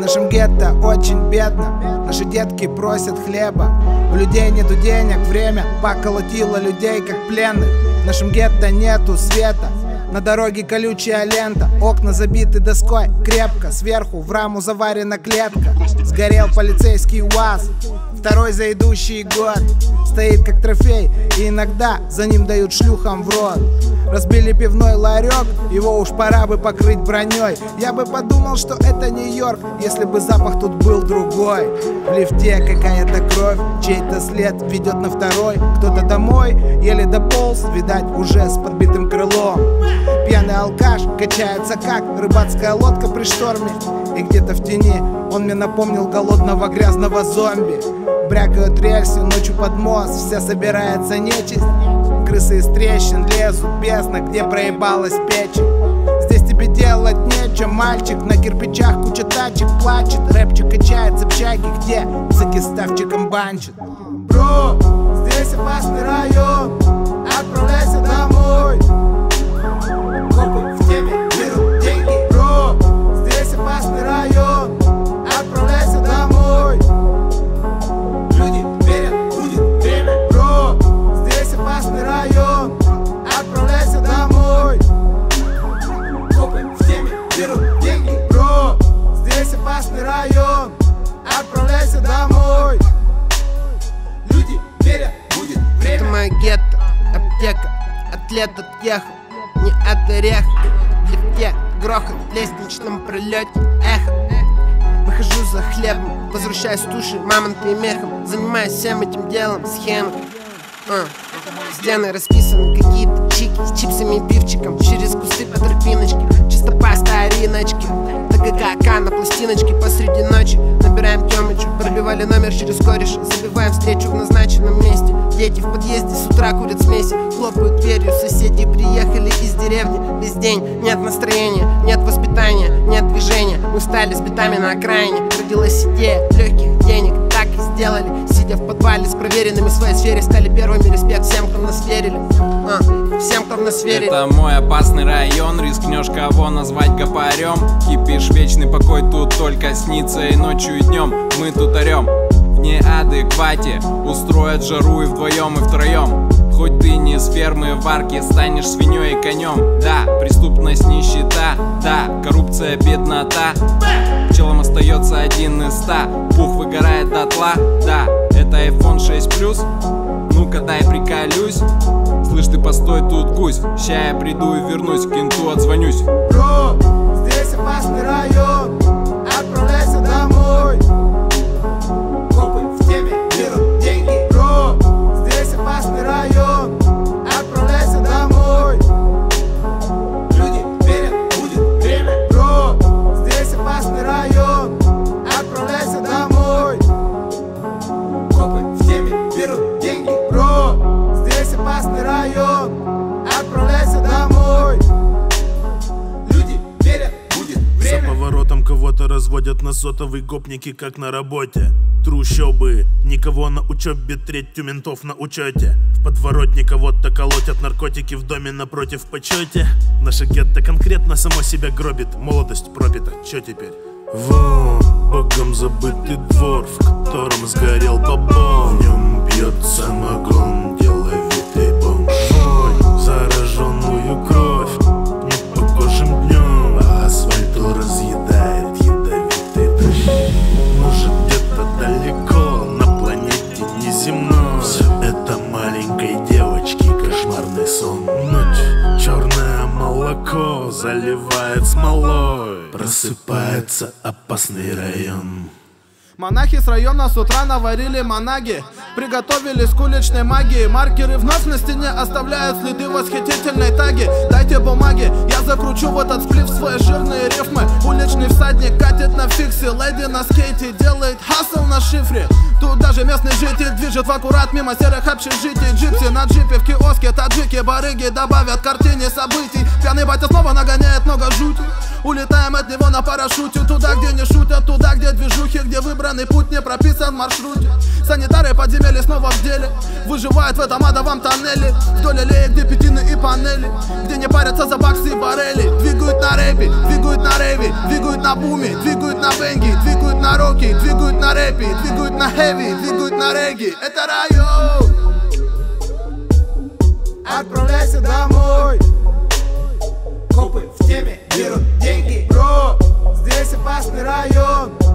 нашем гетто очень бедно, наши детки просят хлеба. У людей нету денег, время поколотило людей как пленных. В нашем гетто нету света, на дороге колючая лента, окна забиты доской крепко, сверху в раму заварена клетка. Сгорел полицейский УАЗ, второй за идущий год. Стоит как трофей, и иногда за ним дают шлюхам в рот. Разбили пивной ларек, его уж пора бы покрыть броней. Я бы подумал, что это Нью-Йорк, если бы запах тут был другой. В лифте какая-то кровь, чей-то след ведет на второй. Кто-то домой еле дополз, видать уже с подбитым крылом. Пьяный алкаш качается как рыбацкая лодка при шторме. И где-то в тени он мне напомнил голодного грязного зомби. Брякают рельсы ночью под мост, вся собирается нечисть. Крысы из трещин лезут, бездна, где проебалась печень. Здесь тебе делать нечем, мальчик, на кирпичах куча тачек плачет. Рэпчик качается в чайке, где музыки ставчиком банчит. Бро, здесь опасный район, отправляйся домой. Копы в теме берут деньги. Бро, здесь опасный район, отправляйся домой. Люди верят, будет время. Бро, здесь опасный район, отправляйся домой. Копы в теме берут деньги. Бро, здесь опасный район, отправляйся домой. Люди верят, будет время. Это моя гетто, аптека, атлет отъехал. Не от орех, в лифте грохот, в лестничном пролете эхо. Выхожу за хлебом, возвращаюсь тушей, мамонты и мехом. Занимаюсь всем этим делом, схемой. Стены расписаны, какие-то чики с чипсами и пивчиком. Через кусты по тропиночке, чисто по стариночке. ТГК на пластиночке посреди ночи. Набираем Тёмычу, пробивали номер через кореша. Забиваем встречу в назначенном месте. Дети в подъезде с утра курят смеси. Хлопают дверью, соседи приехали из деревни. Весь день нет настроения, нет воспитания, нет движения. Мы встали с битами на окраине. Родилась идея легких денег, так и сделали. Сидя в подвале с проверенными в своей сфере, стали первыми. Респект всем, кто в нас верили. Всем, кто в нас верит. Это мой опасный район, рискнешь кого назвать гопарем. Кипишь, вечный покой тут только снится и ночью, и днем. Мы тут орем в неадеквате, устроят жару и вдвоем, и втроем. Хоть ты не с фермы в арке, станешь свиньей и конем. Да, преступность, нищета, да, коррупция, беднота. Челом остается 1 из 100, пух выгорает дотла. Да, это iPhone 6 Plus. Ну-ка дай приколюсь. Слышь, ты постой тут, гусь. Ща я приду и вернусь, к кенту отзвонюсь. Бро, здесь опасный район, отправляйся домой. Копы в теме берут деньги. Бро, здесь опасный район, отправляйся домой. Люди верят, будет время. Бро, здесь опасный район, отправляйся домой. Копы в теме берут деньги. Бро, здесь опасный район, отправляйся домой. Люди верят, будет время. За поворотом кого-то разводят на сотовый гопники, как на работе. Трущобы, никого на учебе, треть у ментов на учете. В подворотне кого-то колотят наркотики, в доме напротив почете. Наше гетто конкретно само себя гробит, молодость пропита, чё теперь? Вон, богом забытый двор, в котором сгорел бабон. В нем пьет самогон, деловитый бомж. Вонь, зараженную кровь, непогожим днем. По асфальту разъедает ядовитый дождь. Может, где-то далеко, на планете неземной. Все это маленькой девочки кошмарный сон. Ночь, черное молоко заливает смолой. Просыпается опасный район. Монахи с района с утра наварили манаги, приготовились к уличной магии. Маркеры вновь на стене оставляют следы восхитительной таги. Дайте бумаги, я закручу в этот сплив свои жирные рифмы. Уличный всадник катит на фиксе, леди на скейте делает хасл на шифре. Тут даже местный житель движет в аккурат мимо серых общежитий. Джипси на джипе в киоске, таджики, барыги добавят картине событий. Пьяный батя снова нагоняет много жути. Улетаем от него на парашюте, туда, где не шутят, туда, где движухи, где выбранный путь не прописан в маршруте. Санитары подземелья снова в деле, выживают в этом адовом тоннеле. Вдоль аллеи, где пятины и панели, где не парятся за баксы и барели. Двигают на рэпе, двигают на реве, двигают на буме, двигают на бенги, двигают на роке, двигают на рэпе, двигают на хэви, двигают на регги. Это район. Отправляйся домой. Копы в теме, берут деньги. Бро, здесь опасный район.